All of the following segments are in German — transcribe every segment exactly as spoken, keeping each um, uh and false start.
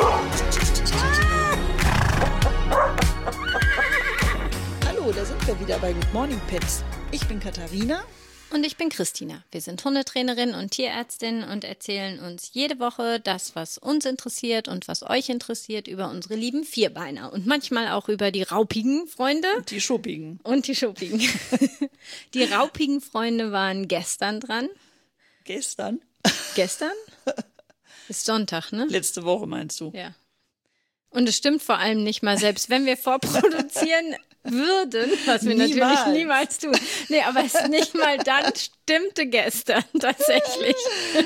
Hallo, da sind wir wieder bei Good Morning Pets. Ich bin Katharina. Und ich bin Christina. Wir sind Hundetrainerin und Tierärztin und erzählen uns jede Woche das, was uns interessiert und was euch interessiert, über unsere lieben Vierbeiner. Und manchmal auch über die raupigen Freunde. Und die schuppigen. Und die schuppigen. Die raupigen Freunde waren gestern dran. Gestern? Gestern? Ist Sonntag, ne? Letzte Woche meinst du? Ja. Und es stimmt vor allem nicht mal, selbst wenn wir vorproduzieren würden, was wir Niemals. natürlich niemals tun. Nee, aber es nicht mal dann stimmte gestern tatsächlich.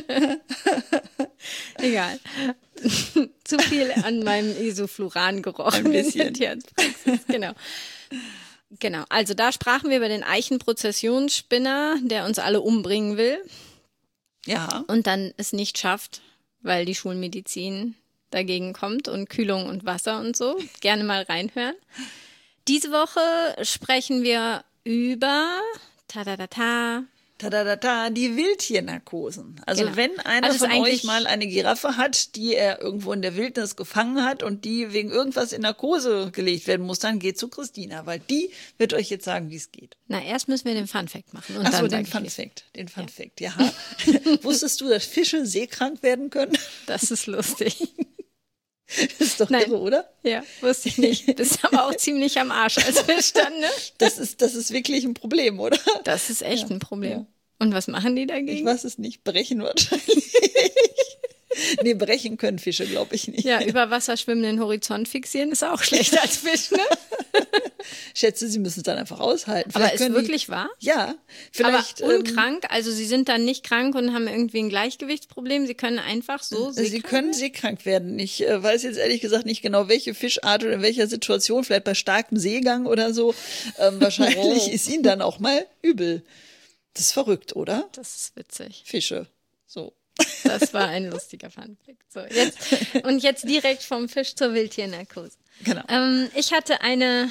Egal. Zu viel an meinem Isofluran gerochen. Ein bisschen. In der Tierarztpraxis. Genau. Genau. Also da sprachen wir über den Eichenprozessionsspinner, der uns alle umbringen will. Ja. Und dann es nicht schafft, weil die Schulmedizin dagegen kommt und Kühlung und Wasser und so. Gerne mal reinhören. Diese Woche sprechen wir über ta-da-da-ta. Ta-da-da-ta, die Wildtiernarkosen. Also Genau. wenn einer Also von ist euch mal eine Giraffe hat, die er irgendwo in der Wildnis gefangen hat und die wegen irgendwas in Narkose gelegt werden muss, dann geht zu Christina, weil die wird euch jetzt sagen, wie es geht. Na, erst müssen wir den Funfact machen. Und Achso, dann den sag ich Funfact. Den Ja. Funfact, ja. Wusstest du, dass Fische seekrank werden können? Das ist lustig. Das ist doch Nein. irre, oder? Ja, wusste ich nicht. Bist aber auch ziemlich am Arsch als Fisch dann, ne? Das ist, das ist wirklich ein Problem, oder? Das ist echt Ja. ein Problem. Ja. Und was machen die Ich dagegen? weiß es nicht. Brechen wahrscheinlich. Nee, brechen können Fische, glaube ich nicht. Ja, über Wasser schwimmen, den Horizont fixieren ist auch schlecht als Fisch, ne? Schätze, sie müssen es dann einfach aushalten. Aber Vielleicht ist können wirklich die, wahr? Ja, vielleicht. Aber ähm, unkrank, also sie sind dann nicht krank und haben irgendwie ein Gleichgewichtsproblem. Sie können einfach so Sie seekrank können seekrank werden. Ich äh, weiß jetzt ehrlich gesagt nicht genau, welche Fischart oder in welcher Situation, vielleicht bei starkem Seegang oder so. Ähm, wahrscheinlich Oh. ist ihnen dann auch mal übel. Das ist verrückt, oder? Das ist witzig. Fische. So. Das war ein lustiger Funfact. So, jetzt, und jetzt direkt vom Fisch zur Wildtiernarkose. Genau. Ähm, ich hatte eine,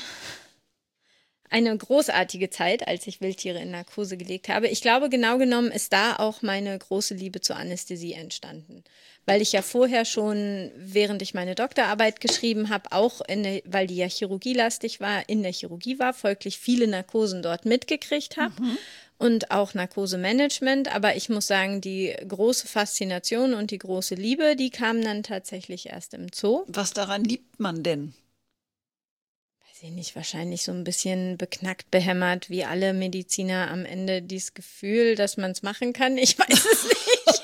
eine großartige Zeit, als ich Wildtiere in Narkose gelegt habe. Ich glaube, genau genommen ist da auch meine große Liebe zur Anästhesie entstanden. Weil ich ja vorher schon, während ich meine Doktorarbeit geschrieben habe, auch, in der, weil die ja chirurgielastig war, in der Chirurgie war, folglich viele Narkosen dort mitgekriegt habe. Mhm. Und auch Narkosemanagement, aber ich muss sagen, die große Faszination und die große Liebe, die kam dann tatsächlich erst im Zoo. Was daran liebt man denn? Weiß ich nicht, wahrscheinlich so ein bisschen beknackt, behämmert, wie alle Mediziner am Ende dieses Gefühl, dass man es machen kann. Ich weiß es nicht.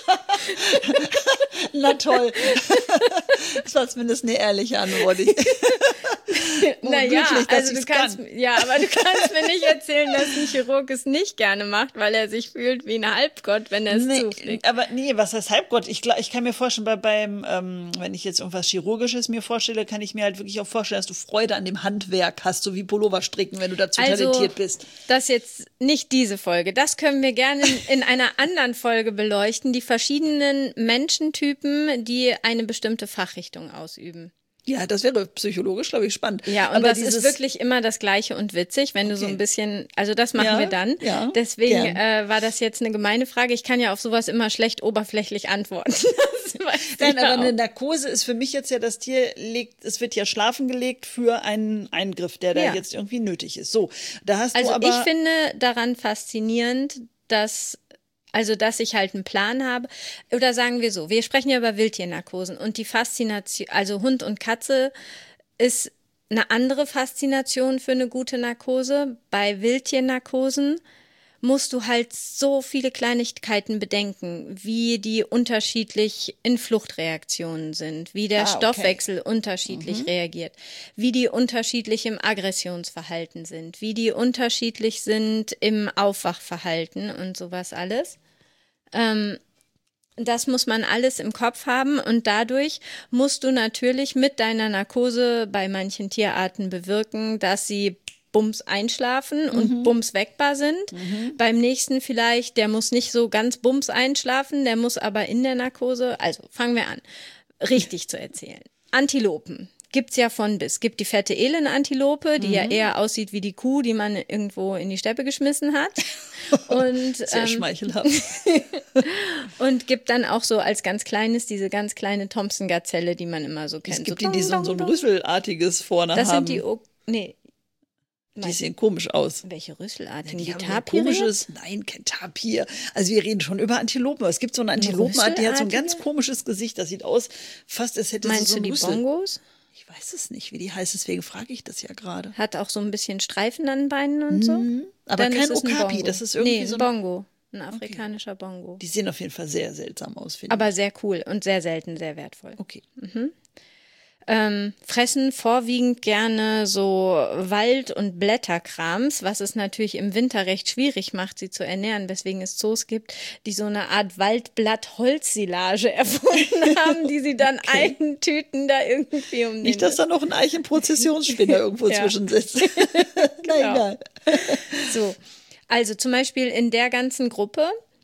Na toll. Das war zumindest eine ehrliche Antwort. Naja, Glücklich, dass also du ich's kannst, kann. ja, aber du kannst mir nicht erzählen, dass ein Chirurg es nicht gerne macht, weil er sich fühlt wie ein Halbgott, wenn er es Nee, zufliegt. aber nee, was heißt Halbgott? Ich, gla- ich kann mir vorstellen, bei, beim, ähm, wenn ich jetzt irgendwas Chirurgisches mir vorstelle, kann ich mir halt wirklich auch vorstellen, dass du Freude an dem Handwerk hast, so wie Pullover stricken, wenn du dazu Also, talentiert bist. das jetzt nicht diese Folge. Das können wir gerne in, in einer anderen Folge beleuchten. Die verschiedenen Menschentypen, die eine bestimmte Fachrichtung ausüben. Ja, das wäre psychologisch, glaube ich, spannend. Ja, und aber das dieses, ist wirklich immer das Gleiche und witzig, wenn du so Okay. ein bisschen, also das machen Ja, wir dann. ja, Deswegen gern. äh, war das jetzt eine gemeine Frage. Ich kann ja auf sowas immer schlecht oberflächlich antworten. Das weißt du Nein, ja aber auch. eine Narkose ist für mich jetzt ja, das Tier legt, es wird ja schlafen gelegt für einen Eingriff, der da Ja. jetzt irgendwie nötig ist. So, da hast Also du aber. ich finde daran faszinierend, dass also dass ich halt einen Plan habe. Oder sagen wir so, wir sprechen ja über Wildtiernarkosen und die Faszination, also Hund und Katze ist eine andere Faszination für eine gute Narkose. Bei Wildtiernarkosen musst du halt so viele Kleinigkeiten bedenken, wie die unterschiedlich in Fluchtreaktionen sind, wie der Ah, okay. Stoffwechsel unterschiedlich reagiert, wie die unterschiedlich im Aggressionsverhalten sind, wie die unterschiedlich sind im Aufwachverhalten und sowas alles. Ähm, das muss man alles im Kopf haben und dadurch musst du natürlich mit deiner Narkose bei manchen Tierarten bewirken, dass sie bums einschlafen und Mhm. bums weckbar sind. Beim nächsten vielleicht, der muss nicht so ganz bums einschlafen, der muss aber in der Narkose, also fangen wir an, richtig zu erzählen. Antilopen gibt's ja von bis. Es gibt die fette Elenantilope, die mhm. ja eher aussieht wie die Kuh, die man irgendwo in die Steppe geschmissen hat. Und, Sehr ähm, schmeichelhaft. und gibt dann auch so als ganz kleines diese ganz kleine Thompson-Gazelle, die man immer so kennt. Es gibt so die, die so, so ein Rüsselartiges vorne das haben. Das sind die, o- nee. Die sehen komisch aus. Welche Rüsselartigen? Ja, die, die haben Tapire? ein komisches, nein, kein Tapir. Also wir reden schon über Antilopen. Es gibt so eine Antilopenart, die hat so ein ganz komisches Gesicht. Das sieht aus, fast als hätte Meinst sie so ein du die Rüssel. Bongos? Ich weiß es nicht, wie die heißt, deswegen frage ich das ja gerade. Hat auch so ein bisschen Streifen an den Beinen und so. Mhm. Aber Dann kein ist es ein Okapi, Bongo. das ist irgendwie nee, so ein Bongo. Ein afrikanischer okay. Bongo. Die sehen auf jeden Fall sehr seltsam aus, finde ich. Aber sehr cool und sehr selten, sehr wertvoll. Okay. Mhm. Ähm, fressen vorwiegend gerne so Wald- und Blätterkrams, was es natürlich im Winter recht schwierig macht, sie zu ernähren, weswegen es Zoos gibt, die so eine Art Waldblatt-Holzsilage erfunden haben, die sie dann okay. eintüten da irgendwie um den... Nicht, dass da noch ein Eichenprozessionsspinner irgendwo ja. zwischensitzt. Na genau. egal. So, also zum Beispiel in der ganzen Gruppe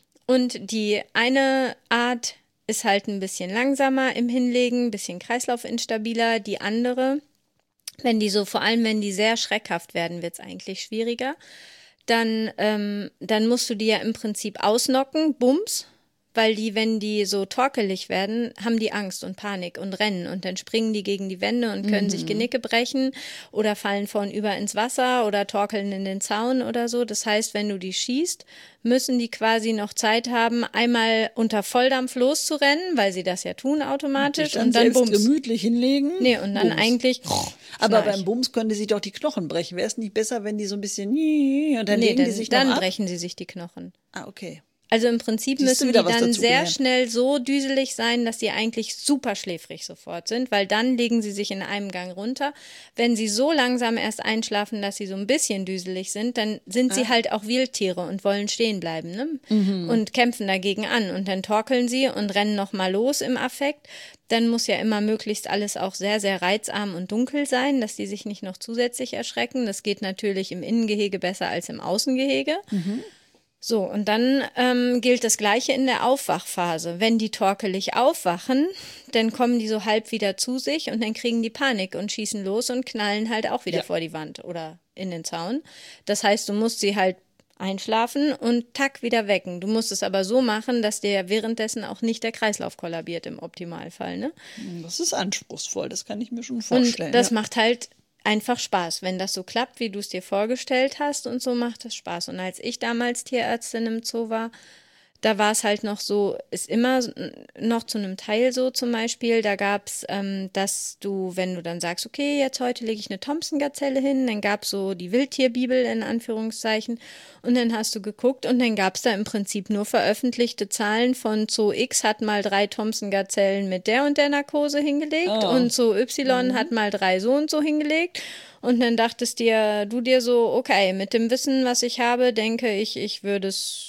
und die eine Art ist halt ein bisschen langsamer im Hinlegen, ein bisschen kreislaufinstabiler. Die andere, wenn die so, vor allem wenn die sehr schreckhaft werden, wird es eigentlich schwieriger. Dann, ähm, dann musst du die ja im Prinzip ausnocken, bums, weil die, wenn die so torkelig werden, haben die Angst und Panik und rennen und dann springen die gegen die Wände und können mhm. sich Genicke brechen oder fallen vornüber ins Wasser oder torkeln in den Zaun oder so. Das heißt, wenn du die schießt, müssen die quasi noch Zeit haben, einmal unter Volldampf loszurennen, weil sie das ja tun automatisch und dann, und dann selbst bums. gemütlich hinlegen. Nee, und dann Bums. eigentlich Aber Knarch. beim Bums können die sich doch die Knochen brechen. Wäre es nicht besser, wenn die so ein bisschen und dann nee, legen dann, die sich dann noch ab? brechen sie sich die Knochen. Ah, okay. Also im Prinzip Siehst du müssen die wieder, was dann dazu sehr gelernt? schnell so düselig sein, dass sie eigentlich super schläfrig sofort sind, weil dann legen sie sich in einem Gang runter. Wenn sie so langsam erst einschlafen, dass sie so ein bisschen düselig sind, dann sind sie Ah. halt auch Wildtiere und wollen stehen bleiben, ne? Mhm. Und kämpfen dagegen an und dann torkeln sie und rennen nochmal los im Affekt. Dann muss ja immer möglichst alles auch sehr, sehr reizarm und dunkel sein, dass die sich nicht noch zusätzlich erschrecken. Das geht natürlich im Innengehege besser als im Außengehege. Mhm. So, und dann ähm, gilt das Gleiche in der Aufwachphase. Wenn die torkelig aufwachen, dann kommen die so halb wieder zu sich und dann kriegen die Panik und schießen los und knallen halt auch wieder Ja. vor die Wand oder in den Zaun. Das heißt, du musst sie halt einschlafen und tack wieder wecken. Du musst es aber so machen, dass dir währenddessen auch nicht der Kreislauf kollabiert im Optimalfall, ne? Das ist anspruchsvoll, das kann ich mir schon Und vorstellen. das ja. macht halt einfach Spaß. Wenn das so klappt, wie du es dir vorgestellt hast und so, macht das Spaß. Und als ich damals Tierärztin im Zoo war, da war es halt noch so, ist immer noch zu einem Teil so zum Beispiel, da gab es, ähm, dass du, wenn du dann sagst, okay, jetzt heute lege ich eine Thompson-Gazelle hin, dann gab es so die Wildtierbibel in Anführungszeichen und dann hast du geguckt und dann gab es da im Prinzip nur veröffentlichte Zahlen von Zoo X hat mal drei Thompson-Gazellen mit der und der Narkose hingelegt Oh. und Zoo Y Mhm. hat mal drei so und so hingelegt. Und dann dachtest dir, du dir so, okay, mit dem Wissen, was ich habe, denke ich, ich würde es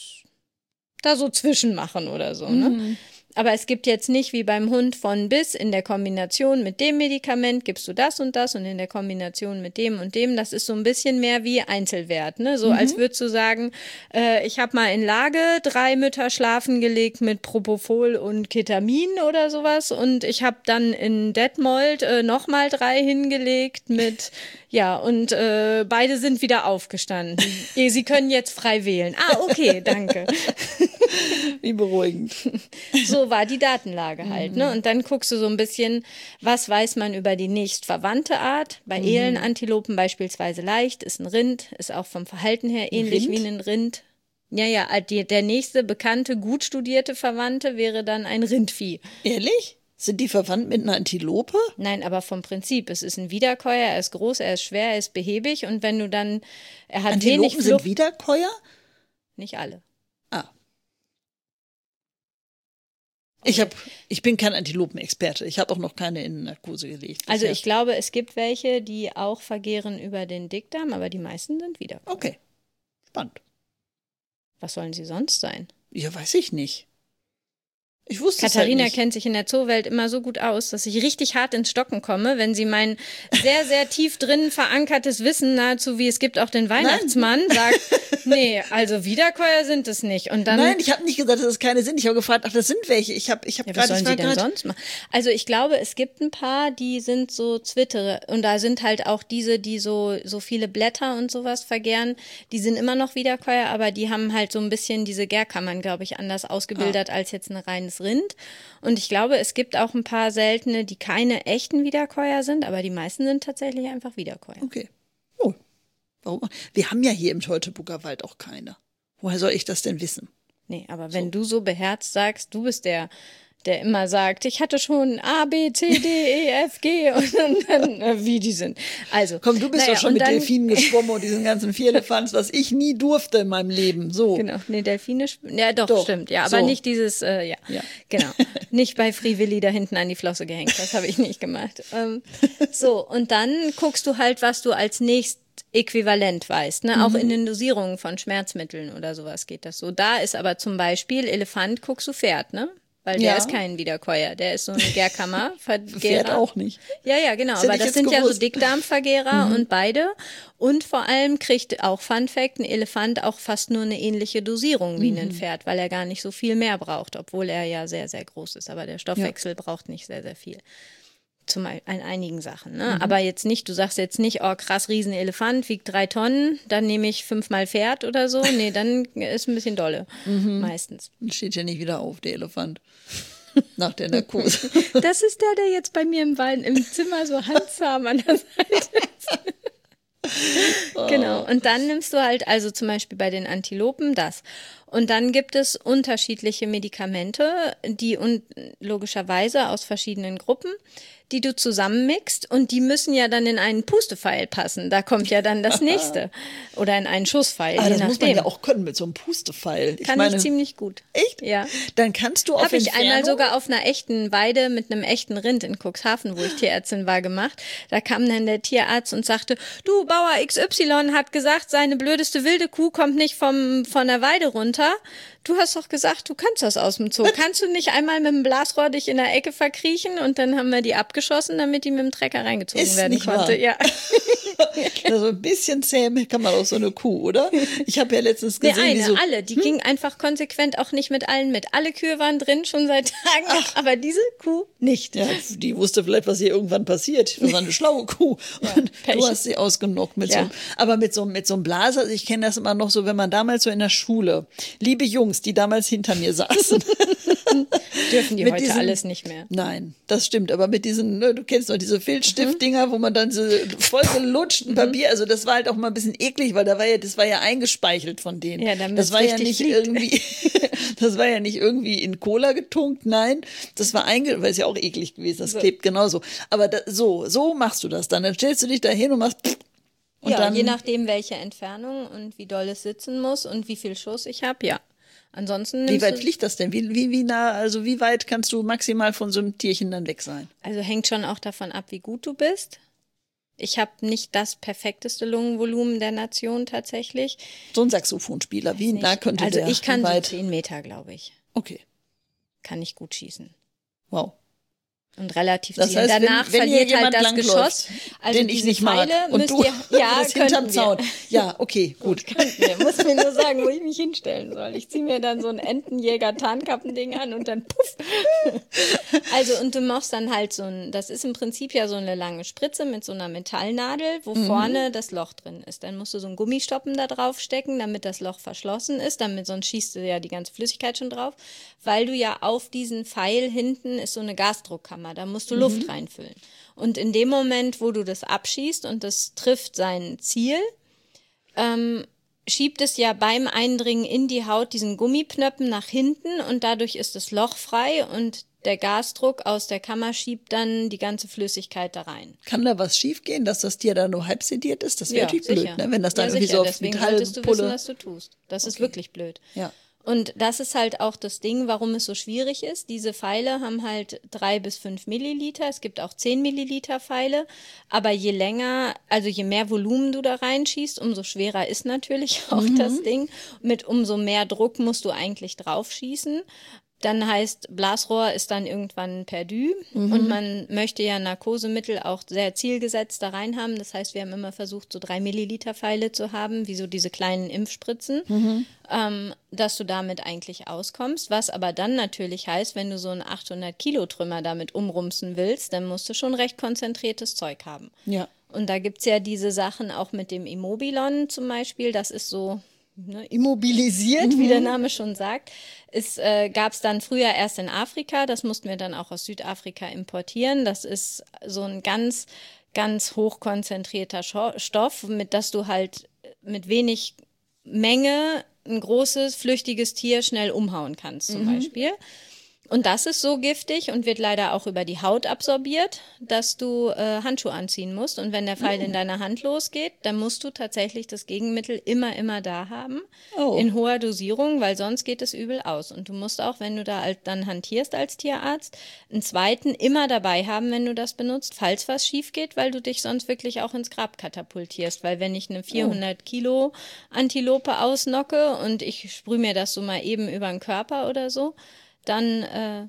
da so zwischen machen oder so, ne? Mhm. Aber es gibt jetzt nicht wie beim Hund von bis in der Kombination mit dem Medikament gibst du das und das und in der Kombination mit dem und dem. Das ist so ein bisschen mehr wie Einzelwert, ne? So Mhm. als würdest du sagen, äh, ich habe mal in Lage drei Mütter schlafen gelegt mit Propofol und Ketamin oder sowas und ich habe dann in Detmold äh, nochmal drei hingelegt mit, ja, und äh, beide sind wieder aufgestanden. Sie können jetzt frei wählen. Ah, okay, danke. Wie beruhigend. So war die Datenlage halt, ne? Und dann guckst du so ein bisschen, was weiß man über die nächstverwandte Art. Bei Mhm. Elenantilopen beispielsweise leicht, ist ein Rind, ist auch vom Verhalten her ähnlich Rind? wie ein Rind. Ja, ja, die, der nächste bekannte, gut studierte Verwandte wäre dann ein Rindvieh. Ehrlich? Sind die verwandt mit einer Antilope? Nein, aber vom Prinzip, es ist ein Wiederkäuer, er ist groß, er ist schwer, er ist behäbig und wenn du dann, er hat wenig Antilopen sind Flucht. Wiederkäuer? Nicht alle. Ah. Ich, hab, ich bin kein Antilopenexperte. Ich habe auch noch keine in Narkose gelegt. Also bisher. ich glaube, es gibt welche, die auch vergehren über den Dickdarm, aber die meisten sind Wiederkäuer. Okay. Spannend. Was sollen sie sonst sein? Ja, weiß ich nicht. Ich wusste es Katharina halt nicht. kennt sich in der Zoowelt immer so gut aus, dass ich richtig hart ins Stocken komme, wenn sie mein sehr, sehr tief drin verankertes Wissen, nahezu wie es gibt auch den Weihnachtsmann, Nein. sagt, nee, also Wiederkäuer sind es nicht. Und dann, Nein, ich habe nicht gesagt, dass es keine sind. Ich habe gefragt, ach, das sind welche. Ich habe ich hab ja, gerade was sollen sie denn grad, sonst machen? Also ich glaube, es gibt ein paar, die sind so Zwittere und da sind halt auch diese, die so so viele Blätter und sowas vergären, die sind immer noch Wiederkäuer, aber die haben halt so ein bisschen diese Gärkammern, glaube ich, anders ausgebildet ah. als jetzt ein reines Rind. Und ich glaube, es gibt auch ein paar seltene, die keine echten Wiederkäuer sind, aber die meisten sind tatsächlich einfach Wiederkäuer. Okay. Oh. Warum? Wir haben ja hier im Teutoburger Wald auch keine. Woher soll ich das denn wissen? Nee, aber wenn so. du so beherzt sagst, du bist der, der immer sagt, ich hatte schon A, B, C, D, E, F, G und dann, äh, wie die sind. Also, komm, du bist naja, doch schon mit dann, Delfinen geschwommen und diesen ganzen Vierlefanz, was ich nie durfte in meinem Leben. So. Genau, nee, Delfine, ja doch, doch. stimmt, ja, aber so. nicht dieses, äh, ja, ja, genau, nicht bei Free Willy da hinten an die Flosse gehängt, das habe ich nicht gemacht. Ähm, so, und dann guckst du halt, was du als nächstes äquivalent weißt, ne? Mhm. Auch in den Dosierungen von Schmerzmitteln oder sowas geht das so. Da ist aber zum Beispiel Elefant, guckst du Pferd, ne? Weil der ja. ist kein Wiederkäuer, der ist so eine Gärkammer. Pferd auch nicht. Ja, ja, genau. Das aber das sind gewusst. ja so Dickdarmvergehrer mhm. und beide. Und vor allem kriegt auch Fun Fact ein Elefant auch fast nur eine ähnliche Dosierung wie mhm. ein Pferd, weil er gar nicht so viel mehr braucht, obwohl er ja sehr, sehr groß ist. Aber der Stoffwechsel ja. braucht nicht sehr, sehr viel. Zum in einigen Sachen, ne? Mhm. Aber jetzt nicht, du sagst jetzt nicht, oh krass, Riesenelefant, wiegt drei Tonnen, dann nehme ich fünfmal Pferd oder so. Nee, dann ist ein bisschen dolle, mhm. meistens. Dann steht ja nicht wieder auf, der Elefant. Nach der Narkose. Das ist der, der jetzt bei mir im Wald, im Zimmer so handzahm an der Seite ist. Oh. Genau, und dann nimmst du halt also zum Beispiel bei den Antilopen das. Und dann gibt es unterschiedliche Medikamente, die un- logischerweise aus verschiedenen Gruppen, die du zusammenmixt und die müssen ja dann in einen Pustepfeil passen. Da kommt ja dann das nächste. Oder in einen Schusspfeil, Aber je das nachdem. muss man ja auch können mit so einem Pustepfeil. Ich Kann meine, ich ziemlich gut. Echt? Ja. Dann kannst du auf Habe ich Entfernung einmal sogar auf einer echten Weide mit einem echten Rind in Cuxhaven, wo ich Tierärztin war, gemacht. Da kam dann der Tierarzt und sagte, du, Bauer X Y hat gesagt, seine blödeste wilde Kuh kommt nicht vom von der Weide runter. Du hast doch gesagt, du kannst das aus dem Zoo. Kannst du nicht einmal mit dem Blasrohr dich in der Ecke verkriechen? Und dann haben wir die abgeschossen, damit die mit dem Trecker reingezogen Ist werden nicht konnte. Wahr. Ja. Also ein bisschen zähm kann man auch so eine Kuh, oder? Ich habe ja letztens Nee, gesehen, eine, wie so, alle. Die hm? ging einfach konsequent auch nicht mit allen mit. Alle Kühe waren drin, schon seit Tagen, Ach. aber diese Kuh nicht. Ja, die wusste vielleicht, was hier irgendwann passiert. Das war eine schlaue Kuh. Ja, und Pech. du hast sie ausgenockt mit Ja. so einem, aber mit so, mit so einem Blaser. Also ich kenne das immer noch so, wenn man damals so in der Schule, liebe Jungs, die damals hinter mir saßen. Dürfen die mit heute diesen, alles nicht mehr. Nein, das stimmt. Aber mit diesen, ne, du kennst doch diese Filzstiftdinger, mhm. wo man dann so voll gelutschten Papier, also das war halt auch mal ein bisschen eklig, weil da war ja, das war ja eingespeichelt von denen. Ja, damit das war ja nicht fliegt. irgendwie, das war ja nicht irgendwie in Cola getunkt, nein, das war einge, weil es ja auch eklig gewesen, das so. klebt genauso. Aber da, so, so machst du das dann. Dann stellst du dich da hin und machst und ja, dann, je nachdem, welche Entfernung und wie doll es sitzen muss und wie viel Schuss ich habe, ja. Ansonsten wie weit fliegt das denn? Wie, wie, wie nah, also wie weit kannst du maximal von so einem Tierchen dann weg sein? Also hängt schon auch davon ab, wie gut du bist. Ich habe nicht das perfekteste Lungenvolumen der Nation tatsächlich. So ein Saxophonspieler, wie nah könnte also der? Also ich kann so weit? zehn Meter, glaube ich. Okay. Kann ich gut schießen. Wow. Und relativ das zielen. heißt, Danach wenn, wenn verliert halt das langläuft, Geschoss. Also den ich nicht mag. Pfeile Und du ihr, ja, bist hinterm wir. Zaun. Ja, okay, gut. gut wir. Muss mir nur sagen, wo ich mich hinstellen soll. Ich ziehe mir dann so ein Entenjäger-Tarnkappending an und dann puff. Also und du machst dann halt so ein, das ist im Prinzip ja so eine lange Spritze mit so einer Metallnadel, wo mhm. vorne das Loch drin ist. Dann musst du so einen Gummistoppen da drauf stecken, damit das Loch verschlossen ist. Damit sonst schießt du ja die ganze Flüssigkeit schon drauf. Weil du ja auf diesen Pfeil hinten ist so eine Gasdruckkammer. Da musst du mhm. Luft reinfüllen. Und in dem Moment, wo du das abschießt und das trifft sein Ziel, ähm, schiebt es ja beim Eindringen in die Haut diesen Gummipnöppen nach hinten und dadurch ist das Loch frei und der Gasdruck aus der Kammer schiebt dann die ganze Flüssigkeit da rein. Kann da was schiefgehen, dass das Tier da nur halb sediert ist? Das wäre ja, natürlich sicher. blöd, ne? Wenn das dann ja, irgendwie sicher. so auf Deswegen Metallpulle... solltest du wissen, was du tust. Das okay. ist wirklich blöd. Ja. Und das ist halt auch das Ding, warum es so schwierig ist. Diese Pfeile haben halt drei bis fünf Milliliter. Es gibt auch zehn Milliliter Pfeile. Aber je länger, also je mehr Volumen du da reinschießt, umso schwerer ist natürlich auch mhm. das Ding. Mit umso mehr Druck musst du eigentlich drauf schießen. Dann heißt, Blasrohr ist dann irgendwann perdu mhm. und man möchte ja Narkosemittel auch sehr zielgesetzt da rein haben. Das heißt, wir haben immer versucht, so drei Milliliter Pfeile zu haben, wie so diese kleinen Impfspritzen, mhm. ähm, dass du damit eigentlich auskommst. Was aber dann natürlich heißt, wenn du so einen achthundert Kilo Trümmer damit umrumsen willst, dann musst du schon recht konzentriertes Zeug haben. Ja. Und da gibt es ja diese Sachen auch mit dem Immobilon zum Beispiel, das ist so... Ne, immobilisiert, mhm. wie der Name schon sagt. Es äh, gab es dann früher erst in Afrika, das mussten wir dann auch aus Südafrika importieren. Das ist so ein ganz, ganz hochkonzentrierter Scho- Stoff, mit das du halt mit wenig Menge ein großes, flüchtiges Tier schnell umhauen kannst zum mhm. Beispiel. Und das ist so giftig und wird leider auch über die Haut absorbiert, dass du äh, Handschuhe anziehen musst. Und wenn der Pfeil oh. in deiner Hand losgeht, dann musst du tatsächlich das Gegenmittel immer, immer da haben, oh. in hoher Dosierung, weil sonst geht es übel aus. Und du musst auch, wenn du da halt dann hantierst als Tierarzt, einen zweiten immer dabei haben, wenn du das benutzt, falls was schief geht, weil du dich sonst wirklich auch ins Grab katapultierst. Weil wenn ich eine vierhundert Kilo Antilope ausnocke und ich sprühe mir das so mal eben über den Körper oder so, dann äh,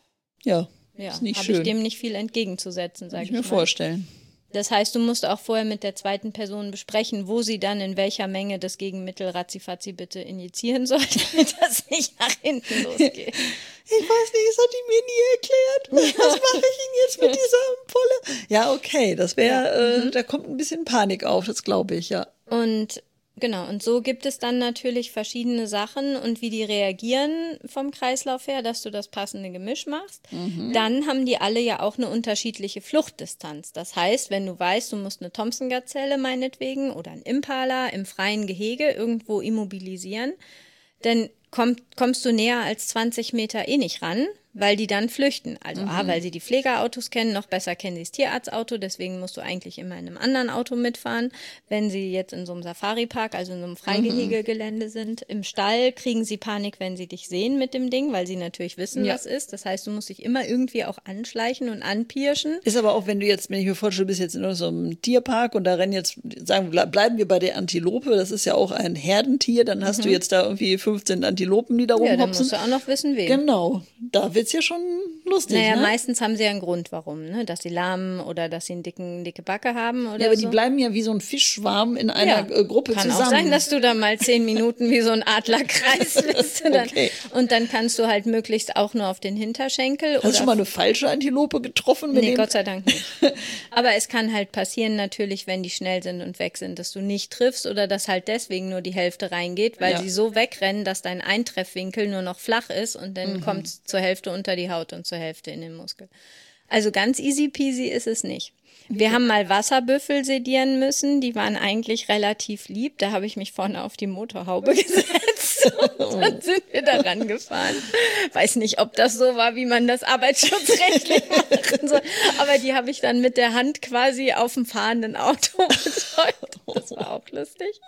ja, ja, ist nicht habe schön. ich dem nicht viel entgegenzusetzen, sage ich, ich mir mal. vorstellen. Das heißt, du musst auch vorher mit der zweiten Person besprechen, wo sie dann in welcher Menge das Gegenmittel ratzifatzi bitte injizieren soll, damit das nicht nach hinten losgeht. Ich weiß nicht, das hat die mir nie erklärt. Was mache ich Ihnen jetzt mit dieser Ampulle? Ja, okay, das wäre, ja. äh, mhm. da kommt ein bisschen Panik auf, das glaube ich, ja. Und genau, und so gibt es dann natürlich verschiedene Sachen und wie die reagieren vom Kreislauf her, dass du das passende Gemisch machst. Mhm. Dann haben die alle ja auch eine unterschiedliche Fluchtdistanz. Das heißt, wenn du weißt, du musst eine Thompson-Gazelle meinetwegen oder ein Impala im freien Gehege irgendwo immobilisieren, dann komm, kommst du näher als zwanzig Meter eh nicht ran, weil die dann flüchten. Also mhm. A, weil sie die Pflegerautos kennen, noch besser kennen sie das Tierarztauto, deswegen musst du eigentlich immer in einem anderen Auto mitfahren. Wenn sie jetzt in so einem Safari-Park, also in so einem Freigehegegelände sind, im Stall kriegen sie Panik, wenn sie dich sehen mit dem Ding, weil sie natürlich wissen, ja. was ist. Das heißt, du musst dich immer irgendwie auch anschleichen und anpirschen. Ist aber auch, wenn du jetzt, wenn ich mir vorstelle, du bist jetzt in so einem Tierpark und da rennen jetzt, sagen wir, bleiben wir bei der Antilope, das ist ja auch ein Herdentier, dann hast mhm. du jetzt da irgendwie fünfzehn Antilopen, die da rumhopsen. Ja, dann musst du auch noch wissen, wen. Genau, da wird's ja schon lustig, naja, ne? meistens haben sie ja einen Grund, warum, ne? Dass sie lahmen oder dass sie einen dicken, dicke Backe haben oder so. Ja, aber so. Die bleiben ja wie so ein Fischschwarm in einer ja, Gruppe kann zusammen. Kann auch sein, dass du da mal zehn Minuten wie so ein Adlerkreis bist. Und dann, okay. und dann kannst du halt möglichst auch nur auf den Hinterschenkel. Hast du schon mal eine falsche Antilope getroffen? Mit nee, dem? Gott sei Dank nicht. Aber es kann halt passieren natürlich, wenn die schnell sind und weg sind, dass du nicht triffst oder dass halt deswegen nur die Hälfte reingeht, weil ja. sie so wegrennen, dass dein Eintreffwinkel nur noch flach ist und dann mhm. kommt es zur Hälfte unter die Haut und zur Hälfte in den Muskel. Also ganz easy peasy ist es nicht. Wir okay. haben mal Wasserbüffel sedieren müssen, die waren eigentlich relativ lieb. Da habe ich mich vorne auf die Motorhaube gesetzt und dann sind wir da rangefahren. Weiß nicht, ob das so war, wie man das arbeitsschutzrechtlich machen soll, aber die habe ich dann mit der Hand quasi auf dem fahrenden Auto betäubt. Das war auch lustig.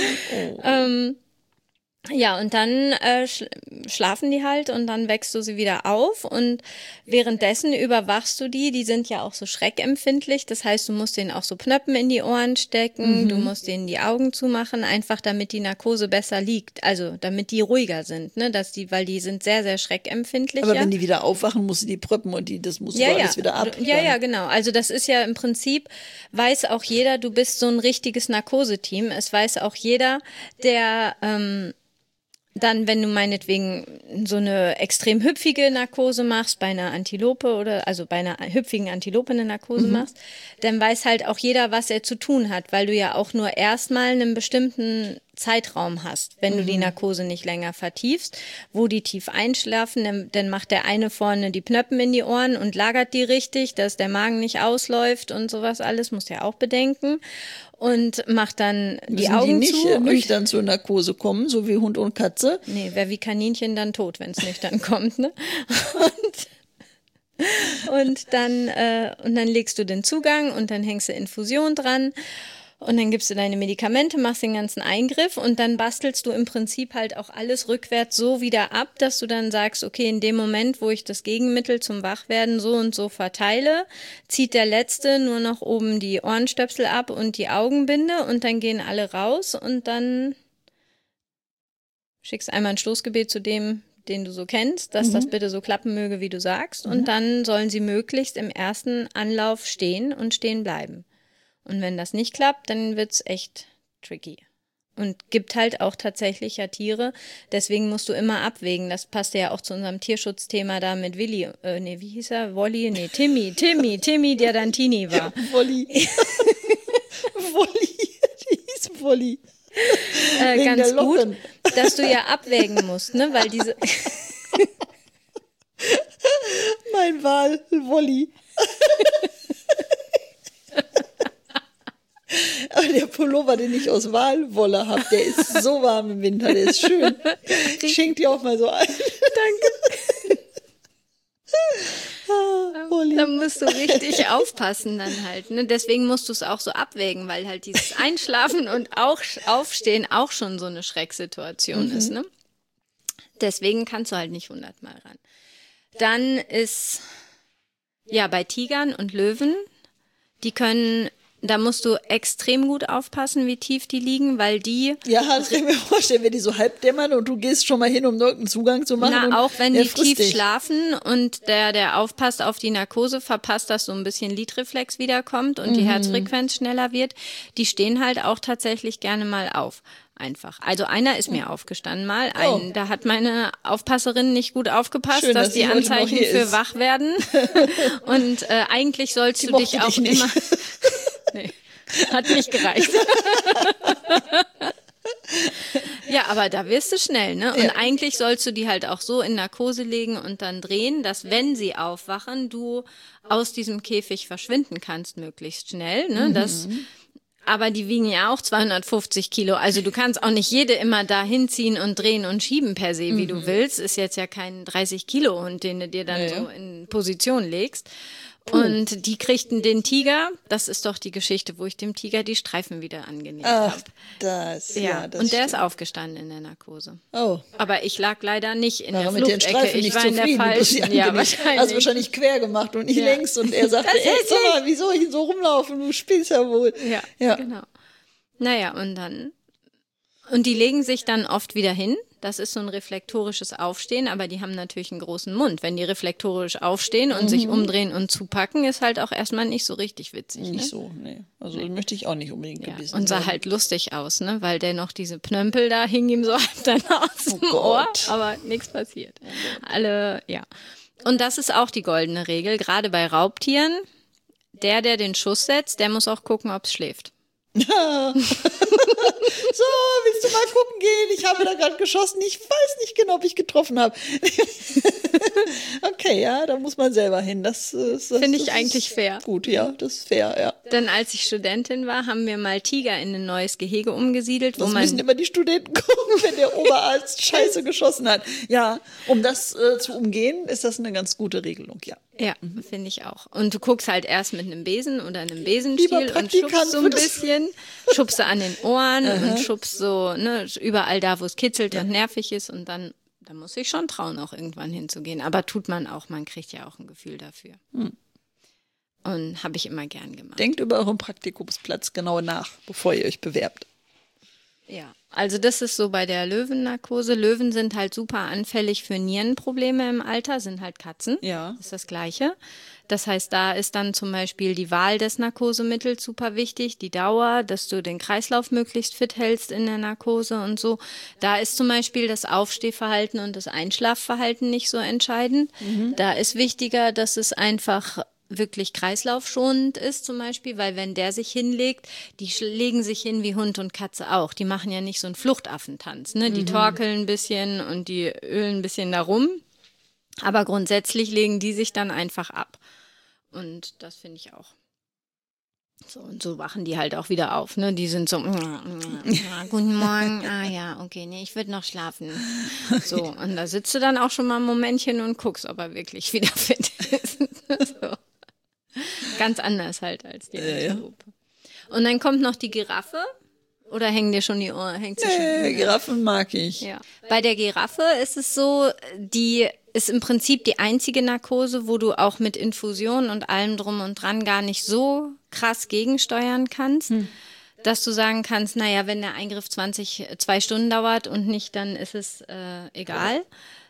Oh. Ähm, Ja, und dann äh, sch- schlafen die halt und dann wächst du sie wieder auf und währenddessen überwachst du die, die sind ja auch so schreckempfindlich, das heißt, du musst denen auch so Knöpfen in die Ohren stecken, mhm. du musst denen die Augen zumachen, einfach damit die Narkose besser liegt, also damit die ruhiger sind, ne, dass die, weil die sind sehr, sehr schreckempfindlich. Aber wenn die wieder aufwachen, musst du die pröppen und die, das musst du ja, alles ja. wieder ab. Ja, ja, genau, also das ist ja im Prinzip, weiß auch jeder, du bist so ein richtiges Narkoseteam, es weiß auch jeder, der ähm, dann, wenn du meinetwegen so eine extrem hüpfige Narkose machst, bei einer Antilope oder, also bei einer hüpfigen Antilope eine Narkose mhm. machst, dann weiß halt auch jeder, was er zu tun hat, weil du ja auch nur erstmal einen bestimmten Zeitraum hast, wenn du mhm. die Narkose nicht länger vertiefst, wo die tief einschlafen, dann, dann macht der eine vorne die Knöpfen in die Ohren und lagert die richtig, dass der Magen nicht ausläuft und sowas alles, musst du ja auch bedenken. Und macht dann die Müssen Augen die nicht zu. nüchtern zur Narkose kommen, so wie Hund und Katze? Nee, wäre wie Kaninchen dann tot, wenn es nüchtern kommt, ne? Und, und dann äh, und dann legst du den Zugang und dann hängst du Infusion dran. Und dann gibst du deine Medikamente, machst den ganzen Eingriff und dann bastelst du im Prinzip halt auch alles rückwärts so wieder ab, dass du dann sagst, okay, in dem Moment, wo ich das Gegenmittel zum Wachwerden so und so verteile, zieht der Letzte nur noch oben die Ohrenstöpsel ab und die Augenbinde und dann gehen alle raus und dann schickst einmal ein Stoßgebet zu dem, den du so kennst, dass mhm. das bitte so klappen möge, wie du sagst. Mhm. Und dann sollen sie möglichst im ersten Anlauf stehen und stehen bleiben. Und wenn das nicht klappt, dann wird's echt tricky. Und gibt halt auch tatsächlich ja Tiere, deswegen musst du immer abwägen. Das passt ja auch zu unserem Tierschutzthema da mit Willi, äh, nee, wie hieß er? Wolli? Nee, Timmy, Timmy, Timmy, der dann Tini war. Wolli. Wolli, die hieß Wolli. Äh, ganz gut, dass du ja abwägen musst, ne, weil diese... Mein Wal, Wolli. Aber der Pullover, den ich aus Walwolle habe, der ist so warm im Winter, der ist schön. Ich schenk dir auch mal so ein. Danke. Ah, da musst du richtig aufpassen dann halt. Ne? Deswegen musst du es auch so abwägen, weil halt dieses Einschlafen und auch Aufstehen auch schon so eine Schrecksituation mhm. ist. Ne? Deswegen kannst du halt nicht hundertmal ran. Dann ist, ja, bei Tigern und Löwen, die können... Da musst du extrem gut aufpassen, wie tief die liegen, weil die... Ja, das kann ich mir vorstellen, wenn die so halb dämmern und du gehst schon mal hin, um irgendeinen Zugang zu machen. Na, auch wenn die tief dich. schlafen und der, der aufpasst auf die Narkose, verpasst, dass so ein bisschen Lidreflex wiederkommt und mhm. die Herzfrequenz schneller wird. Die stehen halt auch tatsächlich gerne mal auf. Einfach. Also einer ist mir aufgestanden mal. Ein, oh. Da hat meine Aufpasserin nicht gut aufgepasst, Schön, dass, dass die Anzeichen für ist. wach werden. Und äh, eigentlich sollst die du dich auch dich immer... Nee, hat nicht gereicht. Ja, aber da wirst du schnell, ne? Und ja. eigentlich sollst du die halt auch so in Narkose legen und dann drehen, dass wenn sie aufwachen, du aus diesem Käfig verschwinden kannst, möglichst schnell, ne? Mhm. Das, aber die wiegen ja auch zweihundertfünfzig Kilo, also du kannst auch nicht jede immer da hinziehen und drehen und schieben per se, wie mhm. du willst. Ist jetzt ja kein dreißig Kilo Hund, den du dir dann ja, so in Position legst. Und die kriegten den Tiger, das ist doch die Geschichte, wo ich dem Tiger die Streifen wieder angenäht habe. Ach, das, ja, ja das und der stimmt. ist aufgestanden in der Narkose. Oh. Aber ich lag leider nicht in Warum der mit den Fluchtecke, Streifen ich nicht war in der falschen. Ja, wahrscheinlich. Also wahrscheinlich quer gemacht und nicht ja. längs und er sagte, ey, sag mal, wie soll ich so rumlaufen, du spielst ja wohl. Ja, ja, genau. Naja, und dann, und die legen sich dann oft wieder hin. Das ist so ein reflektorisches Aufstehen, aber die haben natürlich einen großen Mund. Wenn die reflektorisch aufstehen und mhm. sich umdrehen und zupacken, ist halt auch erstmal nicht so richtig witzig. Nicht ne? so, nee. Also nee. möchte ich auch nicht unbedingt ja. gebissen Und sah werden. halt lustig aus, ne? Weil der noch diese Pnömpel da hing ihm so halb dann aus dem oh Ohr, aber nichts passiert. Oh Alle, ja. Und das ist auch die goldene Regel, gerade bei Raubtieren. Der, der den Schuss setzt, der muss auch gucken, ob es schläft. Ja. So, willst du mal gucken gehen? Ich habe da gerade geschossen. Ich weiß nicht genau, ob ich getroffen habe. Okay, ja, da muss man selber hin. Das, das finde ich das eigentlich fair. Gut, ja, das ist fair, ja. Denn als ich Studentin war, haben wir mal Tiger in ein neues Gehege umgesiedelt. Wo das man müssen immer die Studenten gucken, wenn der Oberarzt Scheiße geschossen hat. Ja, um das äh, zu umgehen, ist das eine ganz gute Regelung, ja. Ja, mhm. finde ich auch. Und du guckst halt erst mit einem Besen oder einem Besenstiel und schubst so ein bisschen, schubst du an den Ohren uh-huh. und schubst so ne, überall da, wo es kitzelt ja. und nervig ist und dann, da muss ich schon trauen, auch irgendwann hinzugehen. Aber tut man auch, man kriegt ja auch ein Gefühl dafür. Mhm. Und habe ich immer gern gemacht. Denkt über euren Praktikumsplatz genau nach, bevor ihr euch bewerbt. Ja, also das ist so bei der Löwennarkose. Löwen sind halt super anfällig für Nierenprobleme im Alter, sind halt Katzen. Ja. Das ist das Gleiche. Das heißt, da ist dann zum Beispiel die Wahl des Narkosemittels super wichtig, die Dauer, dass du den Kreislauf möglichst fit hältst in der Narkose und so. Da ist zum Beispiel das Aufstehverhalten und das Einschlafverhalten nicht so entscheidend. Mhm. Da ist wichtiger, dass es einfach wirklich kreislaufschonend ist zum Beispiel, weil wenn der sich hinlegt, die legen sich hin wie Hund und Katze auch. Die machen ja nicht so einen Fluchtaffentanz, ne? Die mhm. torkeln ein bisschen und die ölen ein bisschen da rum. Aber grundsätzlich legen die sich dann einfach ab. Und das finde ich auch. So, und so wachen die halt auch wieder auf, ne? Die sind so, ja, guten Morgen, ah ja, okay, nee, ich würde noch schlafen. So, und da sitzt du dann auch schon mal ein Momentchen und guckst, ob er wirklich wieder fit ist. So. Ganz anders halt als die Antilope. Ja, ja. Und dann kommt noch die Giraffe. Oder hängen dir schon die Ohren? Hängt sie nee, schon? Giraffen mag ich. Ja. Bei der Giraffe ist es so, die ist im Prinzip die einzige Narkose, wo du auch mit Infusion und allem drum und dran gar nicht so krass gegensteuern kannst, hm. dass du sagen kannst, naja, wenn der Eingriff zwanzig, zwei Stunden dauert und nicht, dann ist es äh, egal.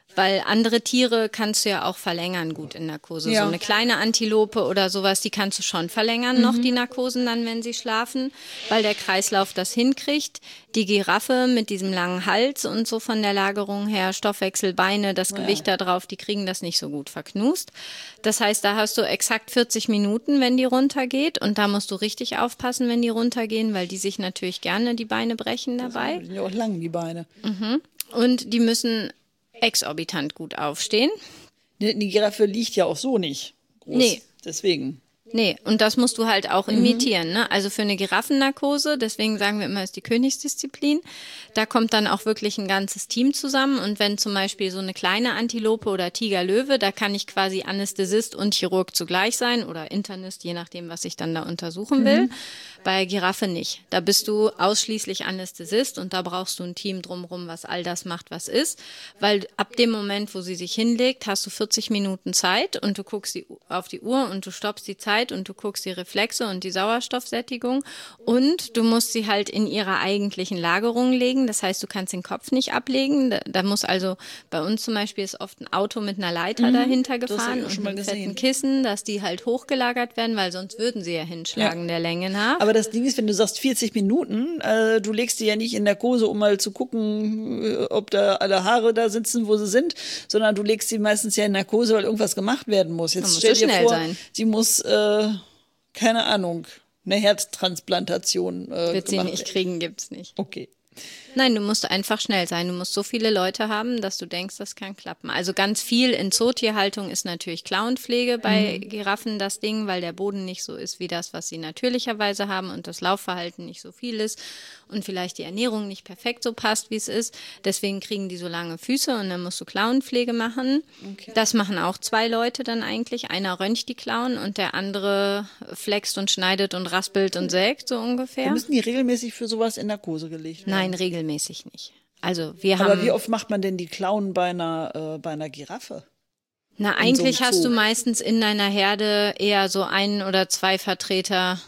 Weil andere Tiere kannst du ja auch verlängern gut in Narkose. Ja. So eine kleine Antilope oder sowas, die kannst du schon verlängern mhm. noch, die Narkosen dann, wenn sie schlafen, weil der Kreislauf das hinkriegt. Die Giraffe mit diesem langen Hals und so von der Lagerung her, Stoffwechsel, Beine, das ja. Gewicht da drauf, die kriegen das nicht so gut verknust. Das heißt, da hast du exakt vierzig Minuten, wenn die runtergeht und da musst du richtig aufpassen, wenn die runtergehen, weil die sich natürlich gerne die Beine brechen dabei. Die sind ja auch lang, die Beine. Mhm. Und die müssen exorbitant gut aufstehen. Die Giraffe liegt ja auch so nicht groß. Nee. Deswegen. Nee, und das musst du halt auch imitieren, ne? Also für eine Giraffennarkose, deswegen sagen wir immer, ist die Königsdisziplin. Da kommt dann auch wirklich ein ganzes Team zusammen. Und wenn zum Beispiel so eine kleine Antilope oder Tigerlöwe, da kann ich quasi Anästhesist und Chirurg zugleich sein oder Internist, je nachdem, was ich dann da untersuchen will. Mhm. Bei Giraffe nicht. Da bist du ausschließlich Anästhesist und da brauchst du ein Team drumherum, was all das macht, was ist. Weil ab dem Moment, wo sie sich hinlegt, hast du vierzig Minuten Zeit und du guckst die, auf die Uhr und du stoppst die Zeit und du guckst die Reflexe und die Sauerstoffsättigung und du musst sie halt in ihrer eigentlichen Lagerung legen. Das heißt, du kannst den Kopf nicht ablegen. Da, da muss also, bei uns zum Beispiel ist oft ein Auto mit einer Leiter mhm, dahinter gefahren und mit fetten Kissen, dass die halt hochgelagert werden, weil sonst würden sie ja hinschlagen, ja. der Länge nach. Aber das Ding ist, wenn du sagst vierzig Minuten, äh, du legst die ja nicht in Narkose, um mal zu gucken, ob da alle Haare da sitzen, wo sie sind, sondern du legst sie meistens ja in Narkose, weil irgendwas gemacht werden muss. Jetzt muss stell so dir schnell vor, sein. sie muss, äh, keine Ahnung, eine Herztransplantation äh, Wird sie nicht kriegen, gibt's nicht. Okay. Nein, du musst einfach schnell sein. Du musst so viele Leute haben, dass du denkst, das kann klappen. Also ganz viel in Zootierhaltung ist natürlich Klauenpflege bei mhm. Giraffen das Ding, weil der Boden nicht so ist wie das, was sie natürlicherweise haben und das Laufverhalten nicht so viel ist und vielleicht die Ernährung nicht perfekt so passt, wie es ist. Deswegen kriegen die so lange Füße und dann musst du Klauenpflege machen. Okay. Das machen auch zwei Leute dann eigentlich. Einer röntgt die Klauen und der andere flext und schneidet und raspelt und sägt so ungefähr. Da müssen die regelmäßig für sowas in Narkose gelegt werden? Nein, regelmäßig nicht. Also wir Aber haben, wie oft macht man denn die Klauen bei einer, äh, bei einer Giraffe? Na, eigentlich so hast du meistens in deiner Herde eher so einen oder zwei Vertreter,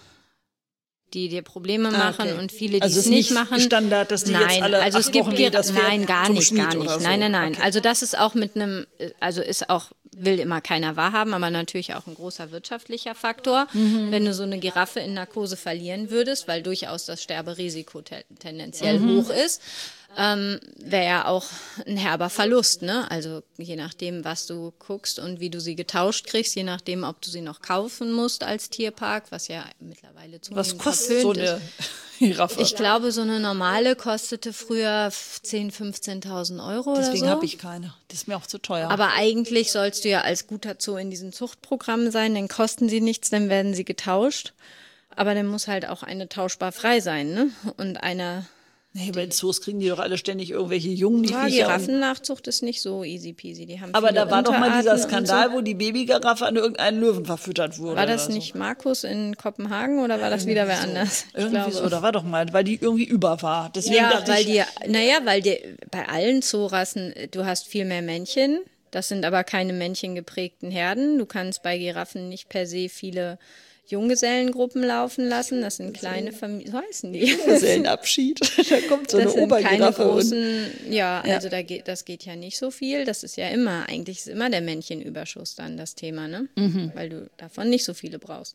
die dir Probleme machen ah, okay. und viele, die also es nicht machen. Also Standard, dass die nein, jetzt alle also es acht gibt Wochen Ger- das nein, gar nicht, Schmied gar nicht. So. Nein, nein, nein. Okay. Also das ist auch mit einem, also ist auch, will immer keiner wahrhaben, aber natürlich auch ein großer wirtschaftlicher Faktor. Mhm. Wenn du so eine Giraffe in Narkose verlieren würdest, weil durchaus das Sterberisiko te- tendenziell mhm. hoch ist, ähm, wäre ja auch ein herber Verlust, ne? Also je nachdem, was du guckst und wie du sie getauscht kriegst, je nachdem, ob du sie noch kaufen musst als Tierpark, was ja mittlerweile zunehmend was kostet so eine Giraffe? Ich glaube, so eine normale kostete früher zehntausend, fünfzehntausend Euro oder so. Deswegen habe ich keine. Das ist mir auch zu teuer. Aber eigentlich sollst du ja als guter Zoo in diesem Zuchtprogramm sein, dann kosten sie nichts, dann werden sie getauscht. Aber dann muss halt auch eine tauschbar frei sein, ne? Und einer... Nee, bei den Zoos kriegen die doch alle ständig irgendwelche Jungen, die ja, Giraffennachzucht ist nicht so easy peasy. Die haben aber da war doch mal dieser Skandal, so. wo die Babygiraffe an irgendeinen Löwen verfüttert wurde. War das oder nicht so. Markus in Kopenhagen oder war das wieder wer so. anders? Ich irgendwie glaube. so, da war doch mal, weil die irgendwie über war. Deswegen ja, dachte weil ich, die, naja, weil die, bei allen Zoorassen, du hast viel mehr Männchen, das sind aber keine männchengeprägten Herden. Du kannst bei Giraffen nicht per se viele Junggesellengruppen laufen lassen. Das sind kleine Familien, so heißen die. Junggesellenabschied. Da kommt so das eine Obergiraffe. Großen, ja, ja, also da geht, das geht ja nicht so viel. Das ist ja immer, eigentlich ist immer der Männchenüberschuss dann das Thema, ne? Mhm. Weil du davon nicht so viele brauchst.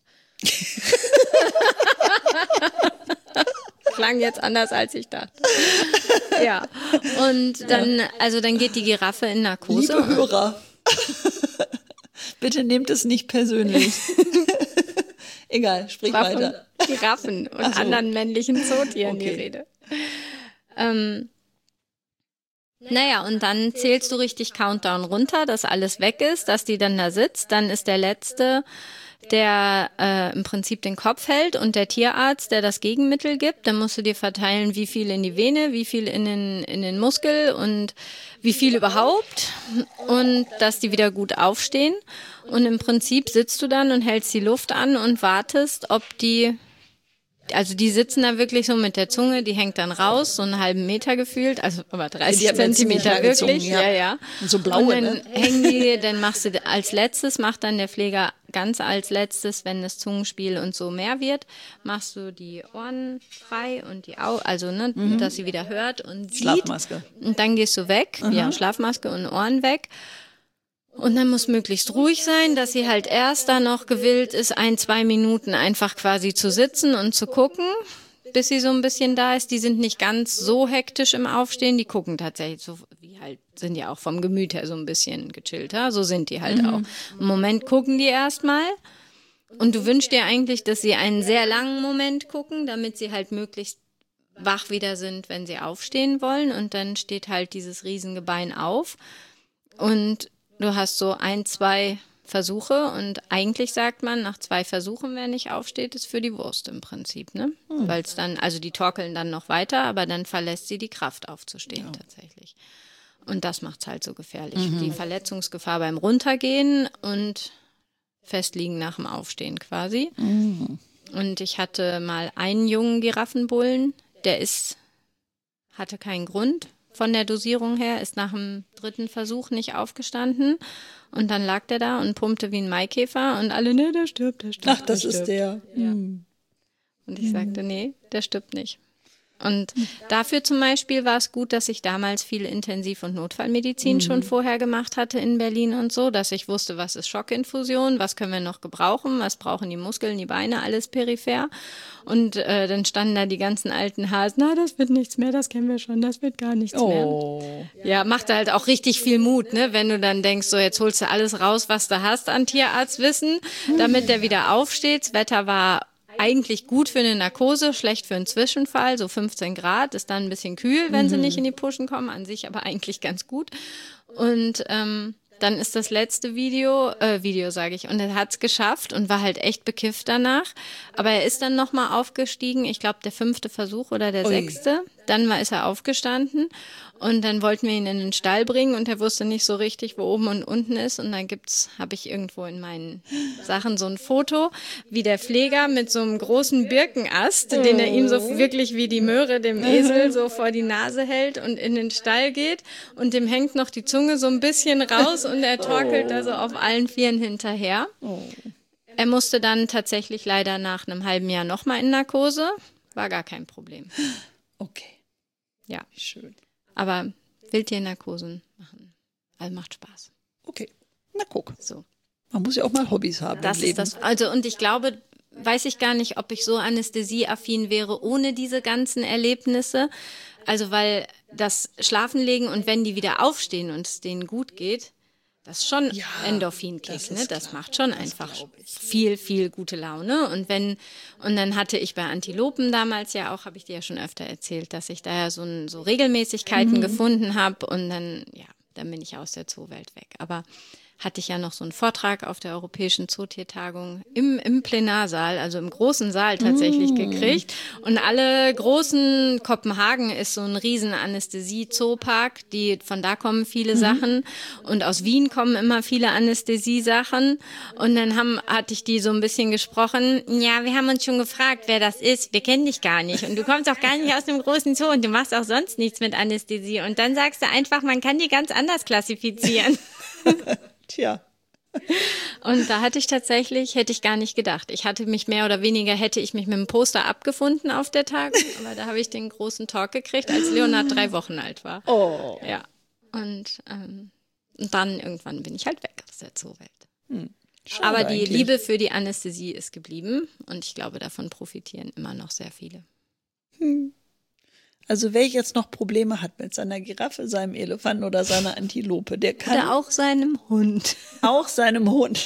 Klang jetzt anders, als ich dachte. Ja, und dann, also dann geht die Giraffe in Narkose. Liebe Hörer, bitte nehmt es nicht persönlich. Egal, sprich war weiter. Von Giraffen und so. Anderen männlichen Zootieren okay. die Rede. Ähm, naja, und dann zählst du richtig Countdown runter, dass alles weg ist, dass die dann da sitzt. Dann ist der Letzte, der äh, im Prinzip den Kopf hält und der Tierarzt, der das Gegenmittel gibt. Dann musst du dir verteilen, wie viel in die Vene, wie viel in den, in den Muskel und wie viel überhaupt. Und dass die wieder gut aufstehen. Und im Prinzip sitzt du dann und hältst die Luft an und wartest, ob die Also die sitzen da wirklich so mit der Zunge, die hängt dann raus, so einen halben Meter gefühlt, also aber dreißig Zentimeter wirklich, Zungen, ja. ja, ja. Und so blaue, und dann ne? hängen die, dann machst du als letztes, macht dann der Pfleger ganz als letztes, wenn das Zungenspiel und so mehr wird, machst du die Ohren frei und die Augen, also ne, mhm. dass sie wieder hört und sieht. Schlafmaske. Und dann gehst du weg, mhm. ja, Schlafmaske und Ohren weg. Und dann muss möglichst ruhig sein, dass sie halt erst dann noch gewillt ist, ein, zwei Minuten einfach quasi zu sitzen und zu gucken, bis sie so ein bisschen da ist. Die sind nicht ganz so hektisch im Aufstehen, die gucken tatsächlich so, wie halt, sind ja auch vom Gemüt her so ein bisschen gechillter, so sind die halt mhm. auch. Im Moment gucken die erstmal und du wünschst dir eigentlich, dass sie einen sehr langen Moment gucken, damit sie halt möglichst wach wieder sind, wenn sie aufstehen wollen und dann steht halt dieses Riesengebein auf und du hast so ein, zwei Versuche und eigentlich sagt man, nach zwei Versuchen, wer nicht aufsteht, ist für die Wurst im Prinzip, ne? Hm. Weil es dann, also die torkeln dann noch weiter, aber dann verlässt sie die Kraft aufzustehen ja. tatsächlich. Und das macht's halt so gefährlich. Mhm. Die Verletzungsgefahr beim Runtergehen und Festliegen nach dem Aufstehen quasi. Mhm. Und ich hatte mal einen jungen Giraffenbullen, der ist, hatte keinen Grund. Von der Dosierung her, ist nach dem dritten Versuch nicht aufgestanden und dann lag der da und pumpte wie ein Maikäfer und alle, ne, der stirbt, der stirbt. Ach, das der ist stirbt. der. Ja. Hm. Und ich sagte, nee, der stirbt nicht. Und dafür zum Beispiel war es gut, dass ich damals viel Intensiv- und Notfallmedizin mhm. schon vorher gemacht hatte in Berlin und so, dass ich wusste, was ist Schockinfusion, was können wir noch gebrauchen, was brauchen die Muskeln, die Beine, alles peripher. Und äh, dann standen da die ganzen alten Hasen, na, das wird nichts mehr, das kennen wir schon, das wird gar nichts oh. mehr. Ja, macht halt auch richtig viel Mut, ne, wenn du dann denkst, so jetzt holst du alles raus, was du hast an Tierarztwissen, damit der wieder aufsteht. Das Wetter war eigentlich gut für eine Narkose, schlecht für einen Zwischenfall, so fünfzehn Grad, ist dann ein bisschen kühl, wenn mhm. sie nicht in die Puschen kommen, an sich aber eigentlich ganz gut. Und ähm, dann ist das letzte Video, äh, Video sage ich, und er hat's geschafft und war halt echt bekifft danach. Aber er ist dann nochmal aufgestiegen, ich glaube der fünfte Versuch oder der Ui. sechste. Dann war, ist er aufgestanden und dann wollten wir ihn in den Stall bringen und er wusste nicht so richtig, wo oben und unten ist. Und dann gibt's, habe ich irgendwo in meinen Sachen so ein Foto, wie der Pfleger mit so einem großen Birkenast, oh. den er ihm so wirklich wie die Möhre dem Esel so vor die Nase hält und in den Stall geht und dem hängt noch die Zunge so ein bisschen raus und er torkelt oh. da so auf allen Vieren hinterher. Oh. Er musste dann tatsächlich leider nach einem halben Jahr nochmal in Narkose, war gar kein Problem. Okay. Ja. Schön. Aber Wildtiernarkosen machen, also macht Spaß. Okay, na guck. So. Man muss ja auch mal Hobbys haben das im Leben. Ist das, also und ich glaube, weiß ich gar nicht, ob ich so anästhesieaffin wäre ohne diese ganzen Erlebnisse. Also weil das Schlafenlegen und wenn die wieder aufstehen und es denen gut geht, das ist schon ja, Endorphin-Kick, das, ne? Das macht schon das einfach viel, viel gute Laune. Und wenn, und dann hatte ich bei Antilopen damals ja auch, habe ich dir ja schon öfter erzählt, dass ich da ja so, ein, so Regelmäßigkeiten mhm. gefunden habe und dann, ja, dann bin ich aus der Zoowelt weg. Aber hatte ich ja noch so einen Vortrag auf der Europäischen Zootiertagung im, im Plenarsaal, also im großen Saal tatsächlich mm. gekriegt. Und alle großen, Kopenhagen ist so ein riesen Anästhesie-Zoopark, die, von da kommen viele mhm. Sachen. Und aus Wien kommen immer viele Anästhesie-Sachen. Und dann haben, hatte ich die so ein bisschen gesprochen. Ja, wir haben uns schon gefragt, wer das ist. Wir kennen dich gar nicht. Und du kommst auch gar nicht aus dem großen Zoo und du machst auch sonst nichts mit Anästhesie. Und dann sagst du einfach, man kann die ganz anders klassifizieren. Tja. Und da hatte ich tatsächlich, hätte ich gar nicht gedacht. Ich hatte mich mehr oder weniger, hätte ich mich mit dem Poster abgefunden auf der Tagung, aber da habe ich den großen Talk gekriegt, als Leonard drei Wochen alt war. Oh. Ja. Und, ähm, und dann irgendwann bin ich halt weg aus der Zoowelt. Hm. Aber die eigentlich. Liebe für die Anästhesie ist geblieben und ich glaube, davon profitieren immer noch sehr viele. Hm. Also wer jetzt noch Probleme hat mit seiner Giraffe, seinem Elefanten oder seiner Antilope, der kann... Oder auch seinem Hund. Auch seinem Hund.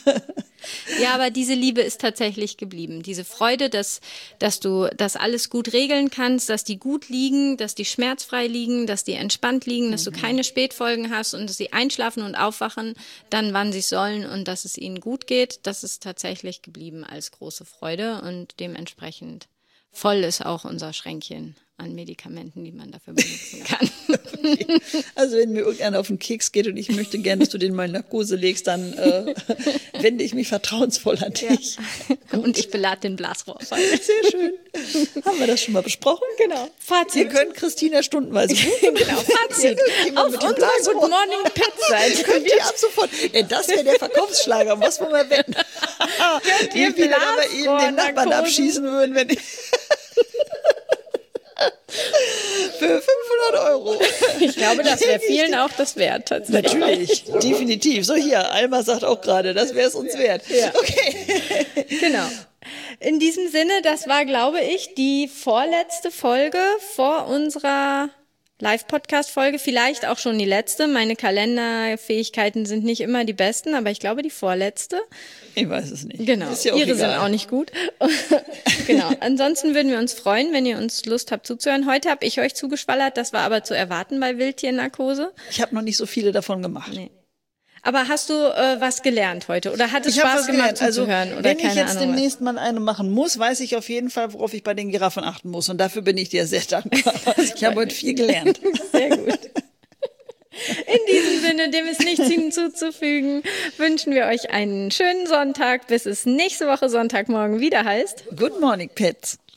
Ja, aber diese Liebe ist tatsächlich geblieben. Diese Freude, dass, dass du das alles gut regeln kannst, dass die gut liegen, dass die schmerzfrei liegen, dass die entspannt liegen, dass mhm. du keine Spätfolgen hast und dass sie einschlafen und aufwachen, dann wann sie sollen und dass es ihnen gut geht, das ist tatsächlich geblieben als große Freude und dementsprechend voll ist auch unser Schränkchen an Medikamenten, die man dafür benutzen kann. Okay. Also wenn mir irgendeiner auf den Keks geht und ich möchte gerne, dass du den mal in Narkose legst, dann äh, wende ich mich vertrauensvoll an dich. Ja. Und ich belade den Blasrohrfall. Sehr schön. Haben wir das schon mal besprochen? Genau. Fazit. Ihr könnt Christina stundenweise buchen. Genau. Fazit. Auf unserer Good Morning Pets Seite könnt ihr ab sofort. Ja, das wäre der Verkaufsschlager. Was wollen wir wetten? Wie viele da bei Ihnen den Nachbarn abschießen würden, wenn ich für fünfhundert Euro. Ich glaube, das wäre vielen auch das wert. Tatsächlich. Natürlich, definitiv. So hier, Alma sagt auch gerade, das wäre es uns wert. Ja. Okay. Genau. In diesem Sinne, das war, glaube ich, die vorletzte Folge vor unserer Live-Podcast-Folge, vielleicht auch schon die letzte. Meine Kalenderfähigkeiten sind nicht immer die besten, aber ich glaube, die vorletzte. Ich weiß es nicht. Genau, ist ja auch Ihre egal. sind auch nicht gut. Genau, ansonsten würden wir uns freuen, wenn ihr uns Lust habt zuzuhören. Heute habe ich euch zugeschwallert, das war aber zu erwarten bei Wildtiernarkose. Ich habe noch nicht so viele davon gemacht. Nee. Aber hast du äh, was gelernt heute? Oder hat es Ich hab Spaß was gemacht gelernt. Also, zuzuhören? Oder wenn ich keine jetzt Ahnung was? demnächst mal eine machen muss, weiß ich auf jeden Fall, worauf ich bei den Giraffen achten muss. Und dafür bin ich dir sehr dankbar. Ich habe heute viel gelernt. Sehr gut. In diesem Sinne, dem ist nichts hinzuzufügen, wünschen wir euch einen schönen Sonntag, bis es nächste Woche Sonntagmorgen wieder heißt. Good morning, Pets.